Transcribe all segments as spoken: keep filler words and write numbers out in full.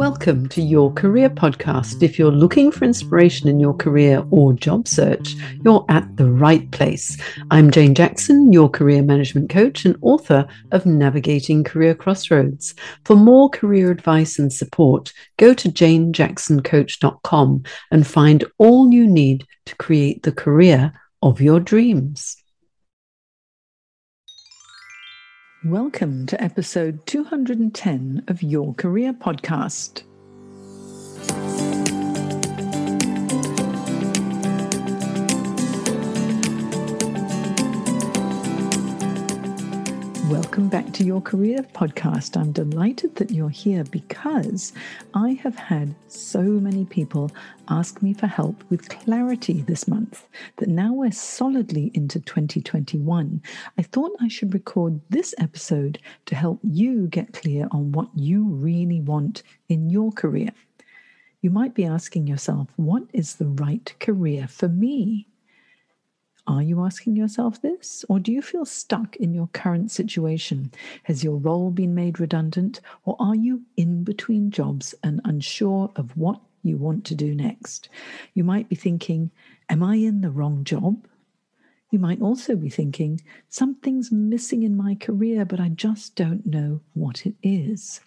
Welcome to Your Career Podcast. If you're looking for inspiration in your career or job search, you're at the right place. I'm Jane Jackson, your career management coach and author of Navigating Career Crossroads. For more career advice and support, go to jane jackson coach dot com and find all you need to create the career of your dreams. Welcome to episode two hundred ten of Your Career Podcast. Welcome back to Your Career Podcast. I'm delighted that you're here because I have had so many people ask me for help with clarity this month that now we're solidly into twenty twenty-one. I thought I should record this episode to help you get clear on what you really want in your career. You might be asking yourself, what is the right career for me? Are you asking yourself this? Or do you feel stuck in your current situation? Has your role been made redundant? Or are you in between jobs and unsure of what you want to do next? You might be thinking, am I in the wrong job? You might also be thinking, something's missing in my career, but I just don't know what it is.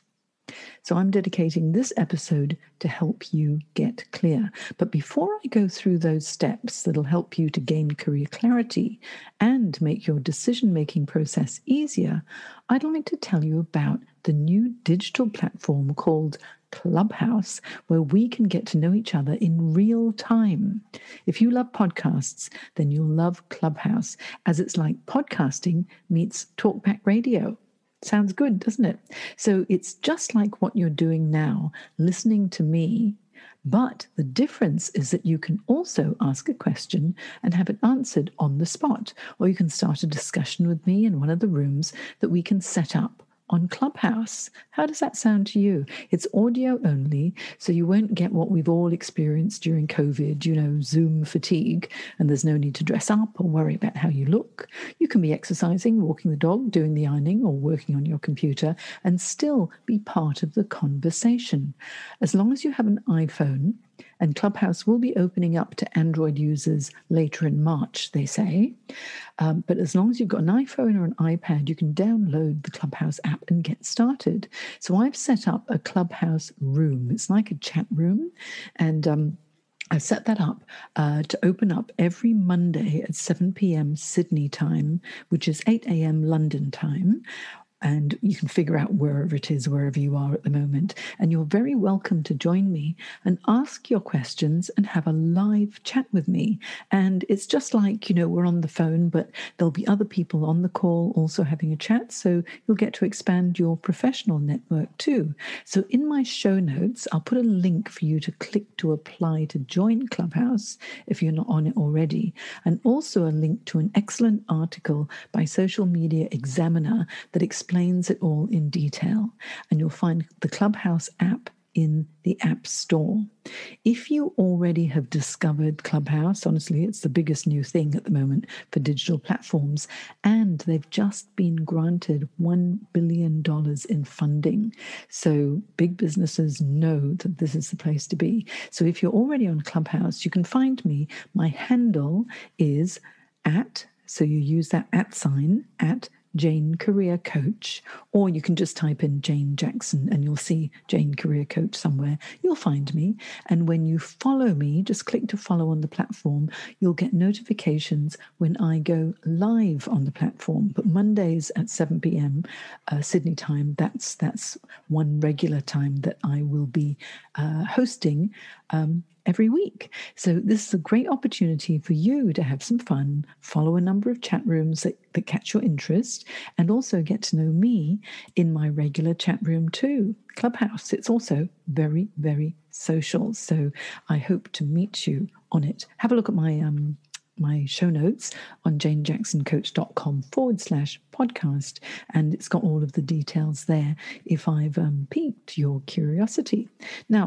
So I'm dedicating this episode to help you get clear. But before I go through those steps that'll help you to gain career clarity and make your decision-making process easier, I'd like to tell you about the new digital platform called Clubhouse, where we can get to know each other in real time. If you love podcasts, then you'll love Clubhouse, as it's like podcasting meets talkback radio. Sounds good, doesn't it? So it's just like what you're doing now, listening to me, but the difference is that you can also ask a question and have it answered on the spot, or you can start a discussion with me in one of the rooms that we can set up on Clubhouse. How does that sound to you? It's audio only, so you won't get what we've all experienced during COVID, you know, Zoom fatigue, and there's no need to dress up or worry about how you look. You can be exercising, walking the dog, doing the ironing, or working on your computer and still be part of the conversation. As long as you have an iPhone, and Clubhouse will be opening up to Android users later in March, they say. Um, but as long as you've got an iPhone or an iPad, you can download the Clubhouse app and get started. So I've set up a Clubhouse room. It's like a chat room. And um, I've set that up uh, to open up every Monday at seven p.m. Sydney time, which is eight a.m. London time. And you can figure out wherever it is, wherever you are at the moment. And you're very welcome to join me and ask your questions and have a live chat with me. And it's just like, you know, we're on the phone, but there'll be other people on the call also having a chat. So you'll get to expand your professional network too. So in my show notes, I'll put a link for you to click to apply to join Clubhouse if you're not on it already. And also a link to an excellent article by Social Media Examiner that explains explains it all in detail, and you'll find the Clubhouse app in the App Store. If you already have discovered Clubhouse, honestly, it's the biggest new thing at the moment for digital platforms, and they've just been granted one billion dollars in funding. So big businesses know that this is the place to be. So if you're already on Clubhouse, you can find me. My handle is at, so you use that at sign, at Jane Career Coach, or you can just type in Jane Jackson and you'll see Jane Career Coach somewhere. You'll find me. And when you follow me, just click to follow on the platform. You'll get notifications when I go live on the platform. But Mondays at seven p.m. Uh, Sydney time, that's that's one regular time that I will be uh, hosting um, every week. So this is a great opportunity for you to have some fun, follow a number of chat rooms that, that catch your interest, and also get to know me in my regular chat room too, Clubhouse. It's also very, very social. So I hope to meet you on it. Have a look at my um my show notes on jane jackson coach dot com forward slash podcast. And it's got all of the details there if I've um, piqued your curiosity. Now,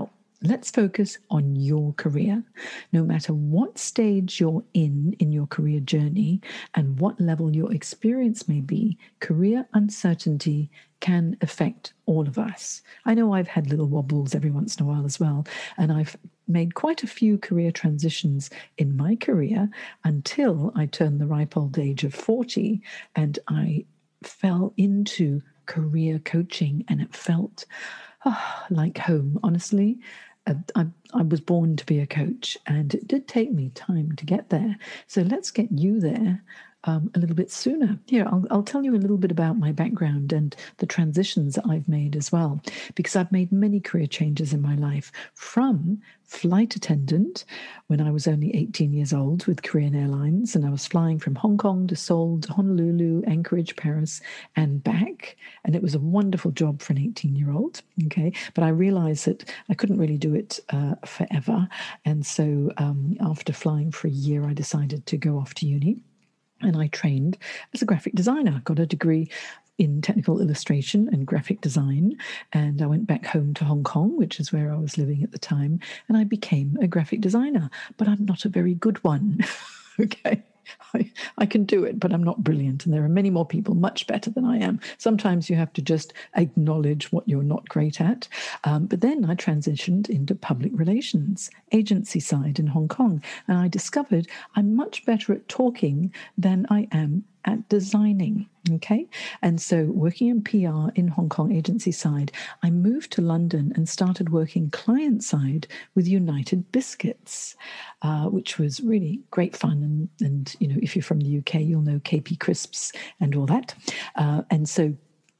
let's focus on your career. No matter what stage you're in in your career journey and what level your experience may be, career uncertainty can affect all of us. I know I've had little wobbles every once in a while as well, and I've made quite a few career transitions in my career until I turned the ripe old age of forty and I fell into career coaching, and it felt oh, like home, honestly. Uh, I, I was born to be a coach, and it did take me time to get there. So let's get you there um, a little bit sooner. Here, I'll, I'll tell you a little bit about my background and the transitions that I've made as well, because I've made many career changes in my life, from flight attendant when I was only eighteen years old with Korean Airlines, and I was flying from Hong Kong to Seoul to Honolulu, Anchorage, Paris, and back. And it was a wonderful job for an eighteen-year-old, okay? But I realized that I couldn't really do it uh, forever. And so um, after flying for a year, I decided to go off to uni. And I trained as a graphic designer, got a degree in technical illustration and graphic design. And I went back home to Hong Kong, which is where I was living at the time, and I became a graphic designer. But I'm not a very good one, okay? I, I can do it, but I'm not brilliant. And there are many more people much better than I am. Sometimes you have to just acknowledge what you're not great at. Um, but then I transitioned into public relations, agency side in Hong Kong. And I discovered I'm much better at talking than I am at designing. Okay. And so working in P R in Hong Kong agency side, I moved to London and started working client side with United Biscuits, uh, which was really great fun. And, and, you know, if you're from the U K, you'll know K P Crisps and all that. Uh, and so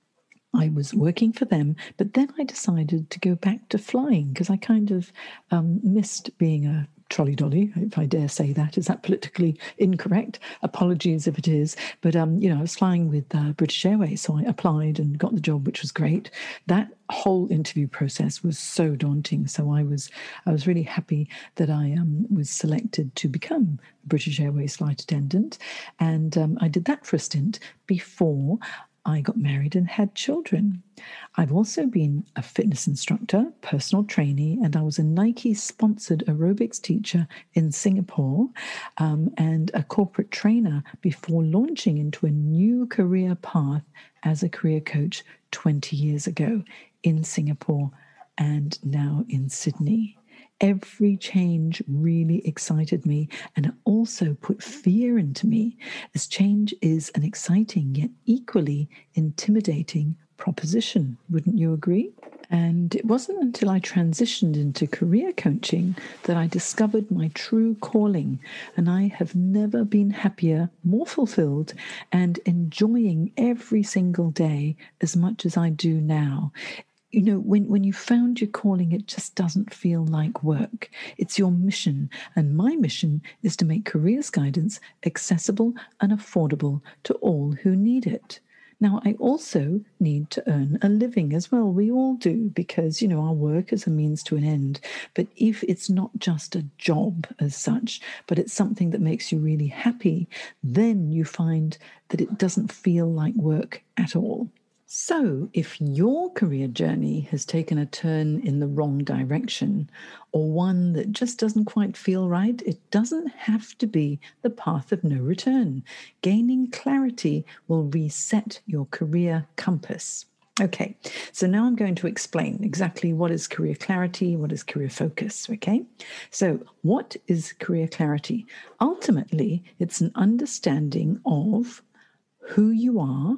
I was working for them, but then I decided to go back to flying because I kind of um, missed being a trolley dolly, if I dare say that. Is that politically incorrect? Apologies if it is. But, um, you know, I was flying with uh, British Airways, so I applied and got the job, which was great. That whole interview process was so daunting. So I was I was really happy that I um, was selected to become a British Airways flight attendant. And um, I did that for a stint before I got married and had children. I've also been a fitness instructor, personal trainee, and I was a Nike-sponsored aerobics teacher in Singapore um, and a corporate trainer before launching into a new career path as a career coach twenty years ago in Singapore and now in Sydney. Every change really excited me, and it also put fear into me, as change is an exciting yet equally intimidating proposition. Wouldn't you agree? And it wasn't until I transitioned into career coaching that I discovered my true calling, and I have never been happier, more fulfilled, and enjoying every single day as much as I do now. You know, when, when you found your calling, it just doesn't feel like work. It's your mission. And my mission is to make careers guidance accessible and affordable to all who need it. Now, I also need to earn a living as well. We all do, because, you know, our work is a means to an end. But if it's not just a job as such, but it's something that makes you really happy, then you find that it doesn't feel like work at all. So, if your career journey has taken a turn in the wrong direction, or one that just doesn't quite feel right, it doesn't have to be the path of no return. Gaining clarity will reset your career compass. Okay, so now I'm going to explain exactly what is career clarity, what is career focus, okay? So what is career clarity? Ultimately, it's an understanding of who you are,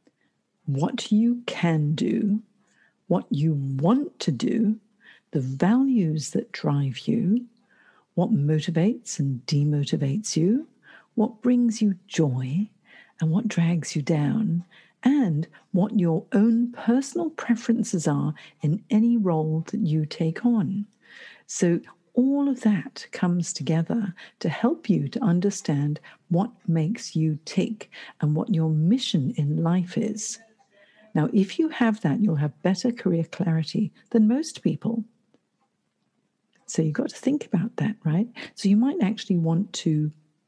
what you can do, what you want to do, the values that drive you, what motivates and demotivates you, what brings you joy and what drags you down, and what your own personal preferences are in any role that you take on. So all of that comes together to help you to understand what makes you tick and what your mission in life is. Now, if you have that, you'll have better career clarity than most people. So you've got to think about that, right? So you might actually want to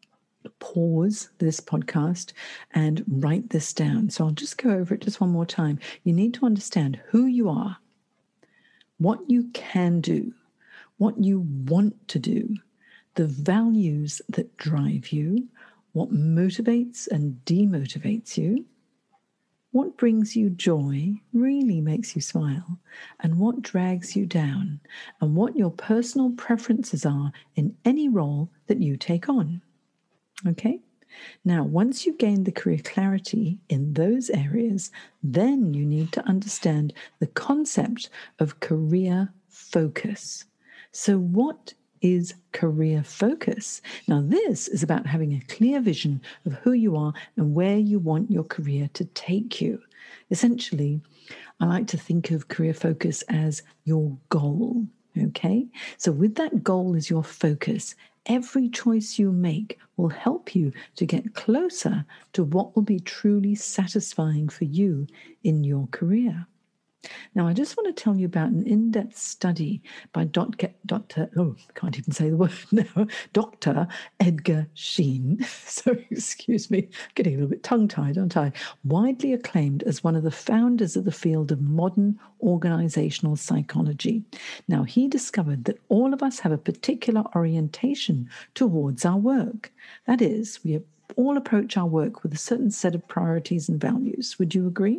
pause this podcast and write this down. So I'll just go over it just one more time. You need to understand who you are, what you can do, what you want to do, the values that drive you, what motivates and demotivates you, what brings you joy, really makes you smile, and what drags you down, and what your personal preferences are in any role that you take on. Okay? Now, once you've gained the career clarity in those areas, then you need to understand the concept of career focus. So what is career focus? Now, this is about having a clear vision of who you are and where you want your career to take you. Essentially, I like to think of career focus as your goal, okay? So with that goal as your focus, every choice you make will help you to get closer to what will be truly satisfying for you in your career. Now, I just want to tell you about an in-depth study by Doctor Doctor oh, I can't even say the word now, Doctor Edgar Schein. So, excuse me, getting a little bit tongue-tied, aren't I? Widely acclaimed as one of the founders of the field of modern organizational psychology. Now, he discovered that all of us have a particular orientation towards our work. That is, we all approach our work with a certain set of priorities and values. Would you agree?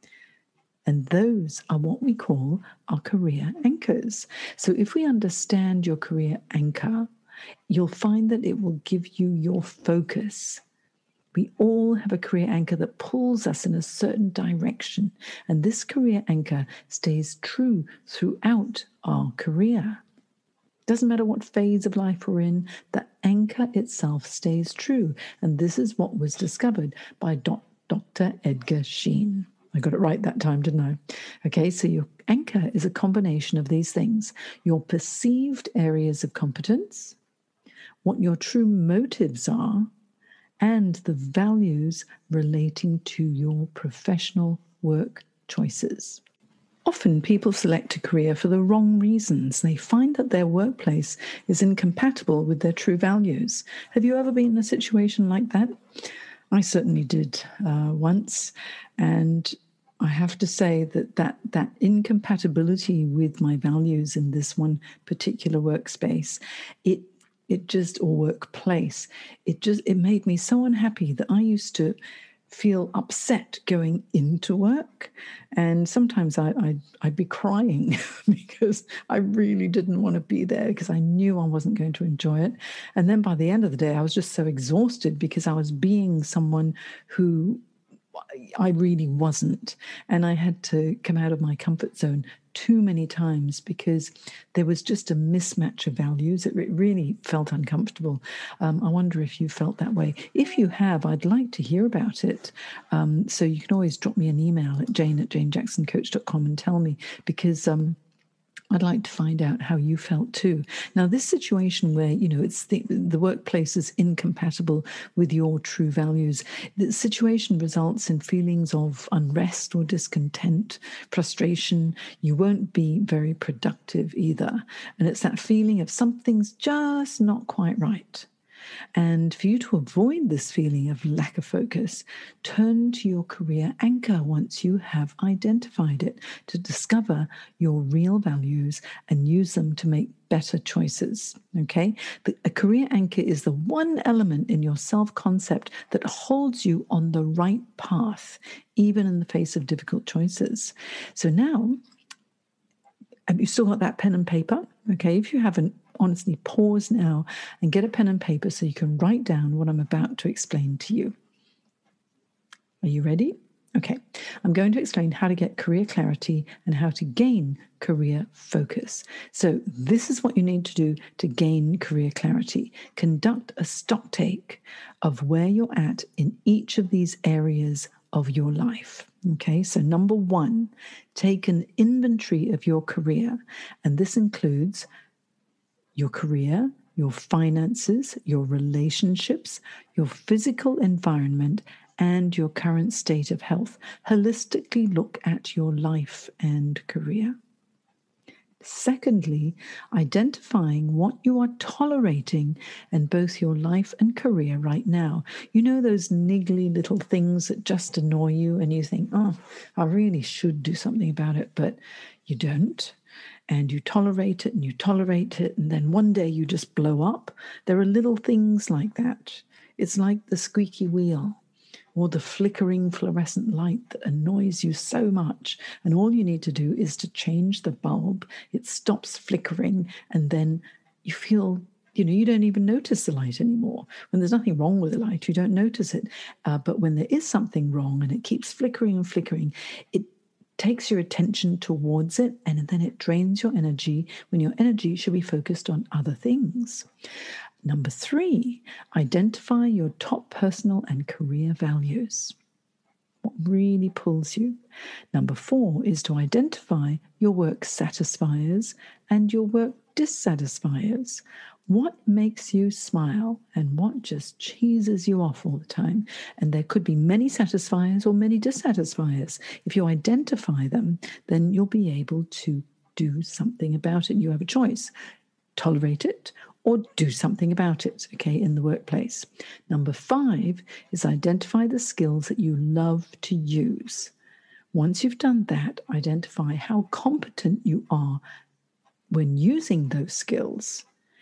And those are what we call our career anchors. So if we understand your career anchor, you'll find that it will give you your focus. We all have a career anchor that pulls us in a certain direction. And this career anchor stays true throughout our career. Doesn't matter what phase of life we're in, the anchor itself stays true. And this is what was discovered by Doctor Edgar Schein. I got it right that time, didn't I? Okay, so your anchor is a combination of these things: your perceived areas of competence, what your true motives are, and the values relating to your professional work choices. Often people select a career for the wrong reasons. They find that their workplace is incompatible with their true values. Have you ever been in a situation like that? I certainly did uh, once, and I have to say that, that that incompatibility with my values in this one particular workspace, it it just, or workplace, it just, it made me so unhappy that I used to feel upset going into work. And sometimes I, I'd, I'd be crying because I really didn't want to be there because I knew I wasn't going to enjoy it. And then by the end of the day, I was just so exhausted because I was being someone who I really wasn't. And I had to come out of my comfort zone too many times because there was just a mismatch of values. It really felt uncomfortable. Um, I wonder if you felt that way. If you have, I'd like to hear about it. Um, so you can always drop me an email at jane at jane jackson coach dot com and tell me, because um, I'd like to find out how you felt too. Now, this situation where, you know, it's the, the workplace is incompatible with your true values, the situation results in feelings of unrest or discontent, frustration. You won't be very productive either. And it's that feeling of something's just not quite right. And for you to avoid this feeling of lack of focus, turn to your career anchor once you have identified it, to discover your real values and use them to make better choices. Okay? The, a career anchor is the one element in your self-concept that holds you on the right path, even in the face of difficult choices. So now, have you still got that pen and paper? Okay, if you haven't, honestly, pause now and get a pen and paper so you can write down what I'm about to explain to you. Are you ready? Okay, I'm going to explain how to get career clarity and how to gain career focus. So this is what you need to do to gain career clarity. Conduct a stock take of where you're at in each of these areas of your life. Okay, so number one, take an inventory of your career, and this includes your career, your finances, your relationships, your physical environment, and your current state of health. Holistically look at your life and career. Secondly, identifying what you are tolerating in both your life and career right now. You know those niggly little things that just annoy you and you think, oh, I really should do something about it, but you don't. and you tolerate it and you tolerate it, and then one day you just blow up. There are little things like that. It's like the squeaky wheel or the flickering fluorescent light that annoys you so much. And all you need to do is to change the bulb. It stops flickering, and then you feel, you know, you don't even notice the light anymore. When there's nothing wrong with the light, you don't notice it. Uh, but when there is something wrong and it keeps flickering and flickering, it takes your attention towards it, and then it drains your energy when your energy should be focused on other things. Number three, identify your top personal and career values. What really pulls you? Number four is to identify your work satisfiers and your work dissatisfiers. What makes you smile and what just cheeses you off all the time? And there could be many satisfiers or many dissatisfiers. If you identify them, then you'll be able to do something about it. You have a choice. Tolerate it or do something about it, okay, in the workplace. Number five is identify the skills that you love to use. Once you've done that, identify how competent you are when using those skills,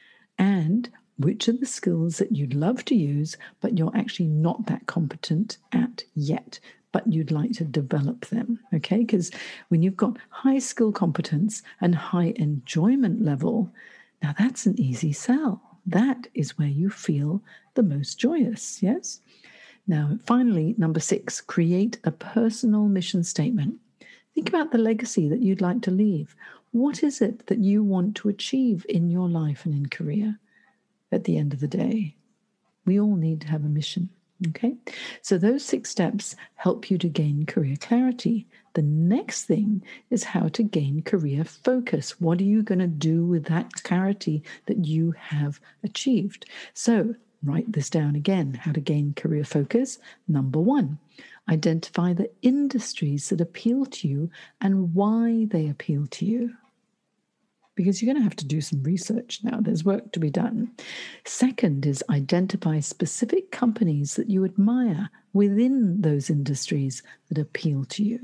and which are the skills that you'd love to use, but you're actually not that competent at yet, but you'd like to develop them, okay? Because when you've got high skill competence and high enjoyment level, now that's an easy sell. That is where you feel the most joyous, yes? Now, finally, number six, create a personal mission statement. Think about the legacy that you'd like to leave. What is it that you want to achieve in your life and in career at the end of the day? We all need to have a mission, okay? So those six steps help you to gain career clarity. The next thing is how to gain career focus. What are you going to do with that clarity that you have achieved? So write this down again, how to gain career focus. Number one, identify the industries that appeal to you and why they appeal to you. Because you're going to have to do some research now. There's work to be done. Second is identify specific companies that you admire within those industries that appeal to you.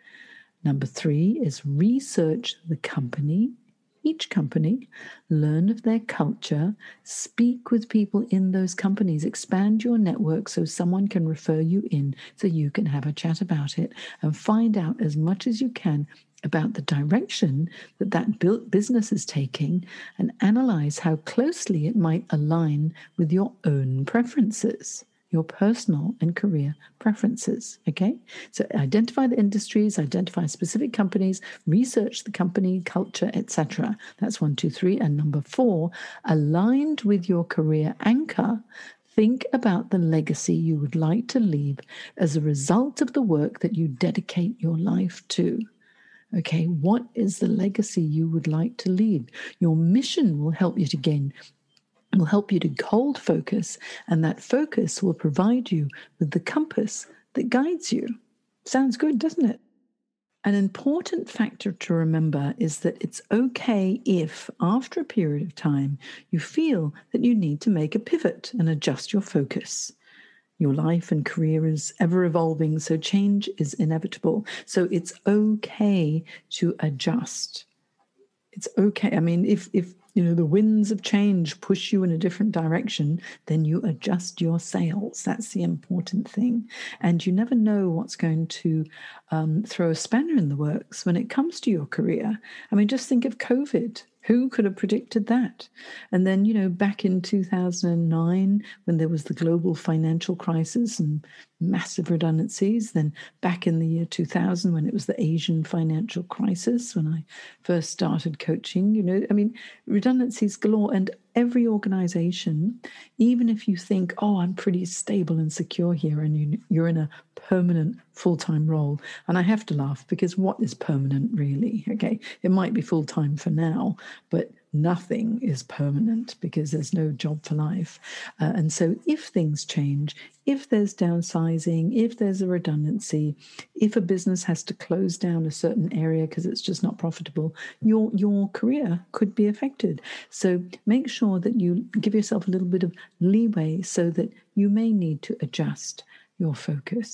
Number three is research the company, each company, learn of their culture, speak with people in those companies, expand your network so someone can refer you in so you can have a chat about it, and find out as much as you can about the direction that that business is taking, and analyze how closely it might align with your own preferences, your personal and career preferences, okay? So identify the industries, identify specific companies, research the company, culture, et cetera. That's one, two, three. And number four, aligned with your career anchor, think about the legacy you would like to leave as a result of the work that you dedicate your life to. Okay, what is the legacy you would like to leave? Your mission will help you to gain, will help you to hold focus, and that focus will provide you with the compass that guides you. Sounds good, doesn't it? An important factor to remember is that it's okay if, after a period of time, you feel that you need to make a pivot and adjust your focus. Your life and career is ever evolving, so change is inevitable. So it's okay to adjust. It's okay. I mean, if if you know the winds of change push you in a different direction, then you adjust your sails. That's the important thing. And you never know what's going to um, throw a spanner in the works when it comes to your career. I mean, just think of COVID. Who could have predicted that? And then, you know, back in two thousand nine, when there was the global financial crisis and massive redundancies, then back in the year two thousand, when it was the Asian financial crisis, when I first started coaching, you know, I mean, redundancies galore. And every organization, even if you think, oh, I'm pretty stable and secure here, and you, you're in a permanent full-time role. And I have to laugh, because what is permanent really? Okay, it might be full-time for now, but nothing is permanent because there's no job for life. Uh, and so if things change, if there's downsizing, if there's a redundancy, if a business has to close down a certain area because it's just not profitable, your your career could be affected. So make sure that you give yourself a little bit of leeway so that you may need to adjust your focus.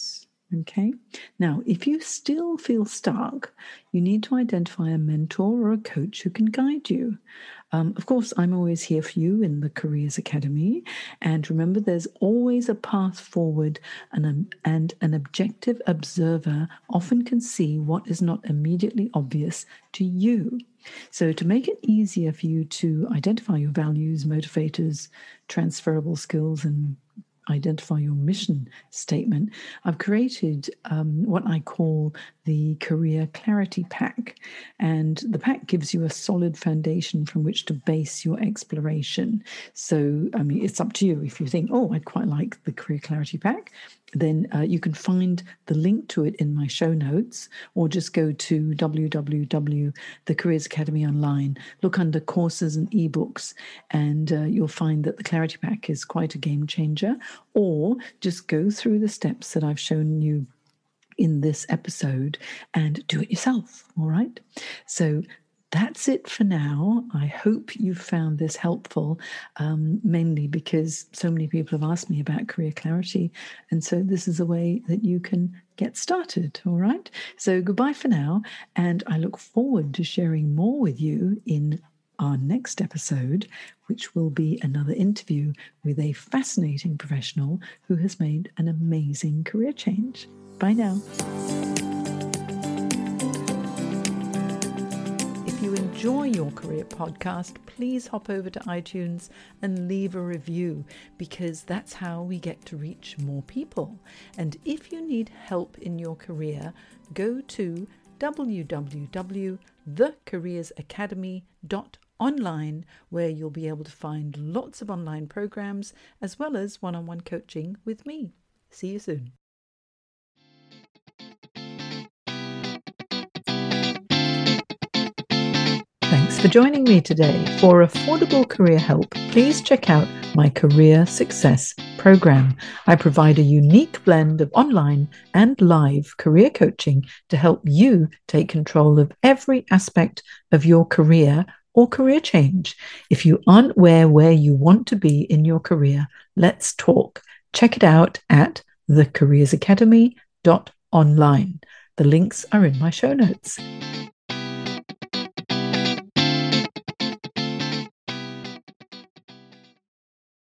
Okay. Now, if you still feel stuck, you need to identify a mentor or a coach who can guide you. Um, of course, I'm always here for you in the Careers Academy. And remember, there's always a path forward, and, um, and an objective observer often can see what is not immediately obvious to you. So, to make it easier for you to identify your values, motivators, transferable skills, and identify your mission statement, I've created um, what I call the Career Clarity Pack. And the pack gives you a solid foundation from which to base your exploration. So, I mean, it's up to you. If you think, oh, I'd quite like the Career Clarity Pack, then uh, you can find the link to it in my show notes, or just go to w w w dot the careers academy online, look under courses and ebooks, and uh, you'll find that the Clarity Pack is quite a game changer. Or just go through the steps that I've shown you in this episode and do it yourself. All right. So that's it for now. I hope you found this helpful, um, mainly because so many people have asked me about career clarity. And so this is a way that you can get started. All right. So goodbye for now. And I look forward to sharing more with you in our next episode, which will be another interview with a fascinating professional who has made an amazing career change. Bye now. If you enjoy Your Career Podcast, please hop over to iTunes and leave a review, because that's how we get to reach more people. And if you need help in your career, go to w w w dot the careers academy dot online, where you'll be able to find lots of online programs as well as one-on-one coaching with me. See you soon. Thanks for joining me today. For affordable career help, please check out my Career Success Program. I provide a unique blend of online and live career coaching to help you take control of every aspect of your career or career change. If you aren't where where you want to be in your career, let's talk. Check it out at the careers academy dot online. The links are in my show notes.